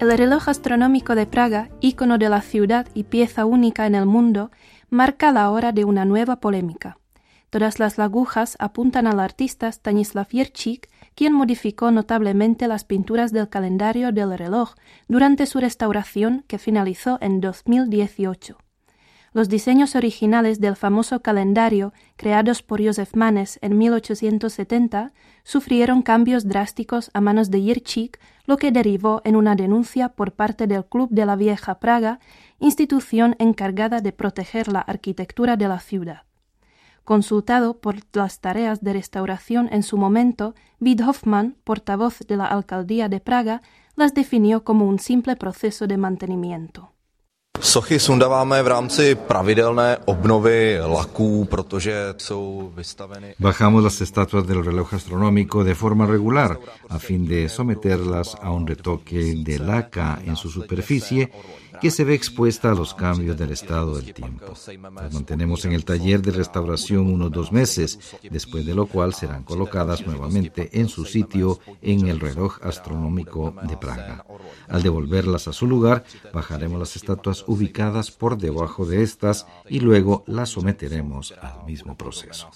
El reloj astronómico de Praga, ícono de la ciudad y pieza única en el mundo, marca la hora de una nueva polémica. Todas las agujas apuntan al artista Stanislav Jirčík, quien modificó notablemente las pinturas del calendario del reloj durante su restauración que finalizó en 2018. Los diseños originales del famoso calendario, creados por Josef Manes en 1870, sufrieron cambios drásticos a manos de Jirčík, lo que derivó en una denuncia por parte del Club de la Vieja Praga, institución encargada de proteger la arquitectura de la ciudad. Consultado por las tareas de restauración en su momento, Vít Hoffman, portavoz de la alcaldía de Praga, las definió como un simple proceso de mantenimiento. Sochy sundáváme v rámci pravidelné obnovy laků, protože jsou vystaveny. Bajamos las estatuas del reloj astronómico de forma regular a fin de someterlas a un retoque de laca en su superficie que se ve expuesta a los cambios del estado del tiempo. Las mantenemos en el taller de restauración unos 2 meses, después de lo cual serán colocadas nuevamente en su sitio en el reloj astronómico de Praga. Al devolverlas a su lugar, bajaremos las estatuas ubicadas por debajo de estas y luego las someteremos al mismo proceso.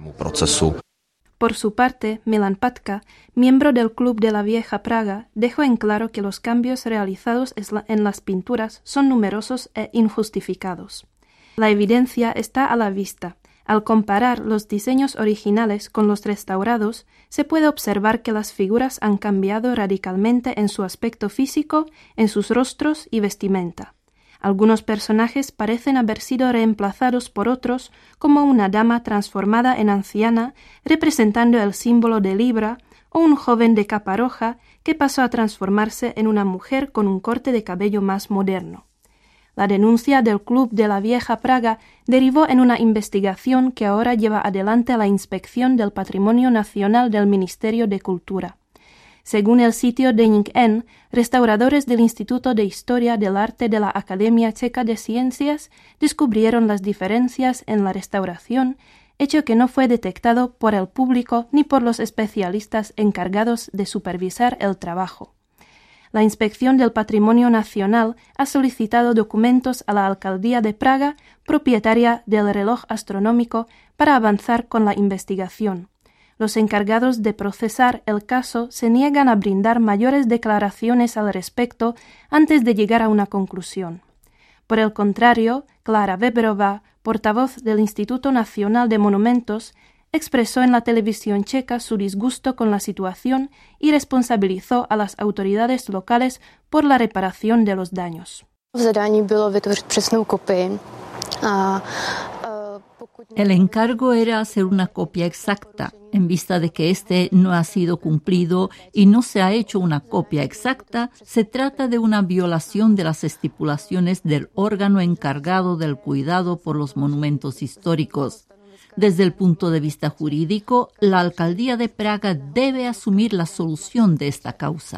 Por su parte, Milan Patka, miembro del Club de la Vieja Praga, dejó en claro que los cambios realizados en las pinturas son numerosos e injustificados. La evidencia está a la vista. Al comparar los diseños originales con los restaurados, se puede observar que las figuras han cambiado radicalmente en su aspecto físico, en sus rostros y vestimenta. Algunos personajes parecen haber sido reemplazados por otros, como una dama transformada en anciana, representando el símbolo de Libra, o un joven de capa roja que pasó a transformarse en una mujer con un corte de cabello más moderno. La denuncia del Club de la Vieja Praga derivó en una investigación que ahora lleva adelante la Inspección del Patrimonio Nacional del Ministerio de Cultura. Según el sitio Deník N, restauradores del Instituto de Historia del Arte de la Academia Checa de Ciencias descubrieron las diferencias en la restauración, hecho que no fue detectado por el público ni por los especialistas encargados de supervisar el trabajo. La Inspección del Patrimonio Nacional ha solicitado documentos a la Alcaldía de Praga, propietaria del reloj astronómico, para avanzar con la investigación. Los encargados de procesar el caso se niegan a brindar mayores declaraciones al respecto antes de llegar a una conclusión. Por el contrario, Klára Weberová, portavoz del Instituto Nacional de Monumentos, expresó en la televisión checa su disgusto con la situación y responsabilizó a las autoridades locales por la reparación de los daños. El encargo era hacer una copia exacta. En vista de que este no ha sido cumplido y no se ha hecho una copia exacta, se trata de una violación de las estipulaciones del órgano encargado del cuidado por los monumentos históricos. Desde el punto de vista jurídico, la Alcaldía de Praga debe asumir la solución de esta causa.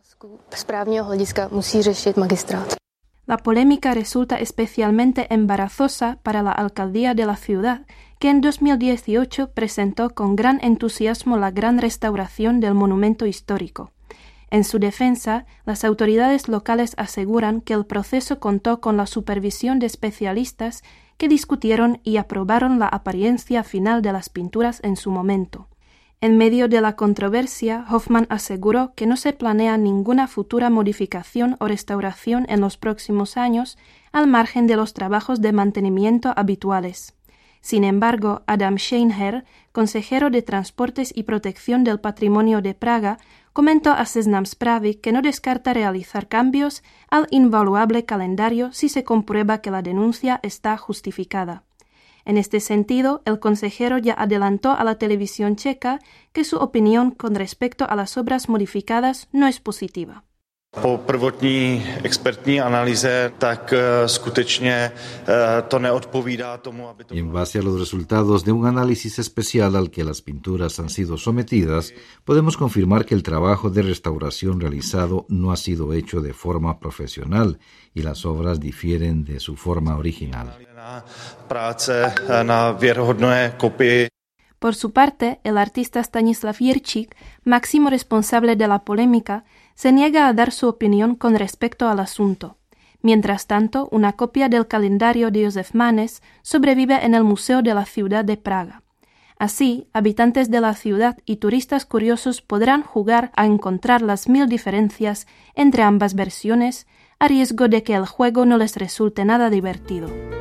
La polémica resulta especialmente embarazosa para la alcaldía de la ciudad, que en 2018 presentó con gran entusiasmo la gran restauración del monumento histórico. En su defensa, las autoridades locales aseguran que el proceso contó con la supervisión de especialistas que discutieron y aprobaron la apariencia final de las pinturas en su momento. En medio de la controversia, Hoffman aseguró que no se planea ninguna futura modificación o restauración en los próximos años, al margen de los trabajos de mantenimiento habituales. Sin embargo, Adam Scheinher, consejero de Transportes y Protección del Patrimonio de Praga, comentó a Seznam Zprávy que no descarta realizar cambios al invaluable calendario si se comprueba que la denuncia está justificada. En este sentido, el consejero ya adelantó a la televisión checa que su opinión con respecto a las obras modificadas no es positiva. Po prvotní expertní analýze, tak skutečně to neodpovídá tomu, aby to... Y en base a los resultados de un análisis especial al que las pinturas han sido sometidas, podemos confirmar que el trabajo de restauración realizado no ha sido hecho de forma profesional y las obras difieren de su forma original. Práce na věrohodné kopii. Por su parte, el artista Stanislav Jirčík, máximo responsable de la polémica, se niega a dar su opinión con respecto al asunto. Mientras tanto, una copia del calendario de Josef Manes sobrevive en el Museo de la Ciudad de Praga. Así, habitantes de la ciudad y turistas curiosos podrán jugar a encontrar las 1000 diferencias entre ambas versiones, a riesgo de que el juego no les resulte nada divertido.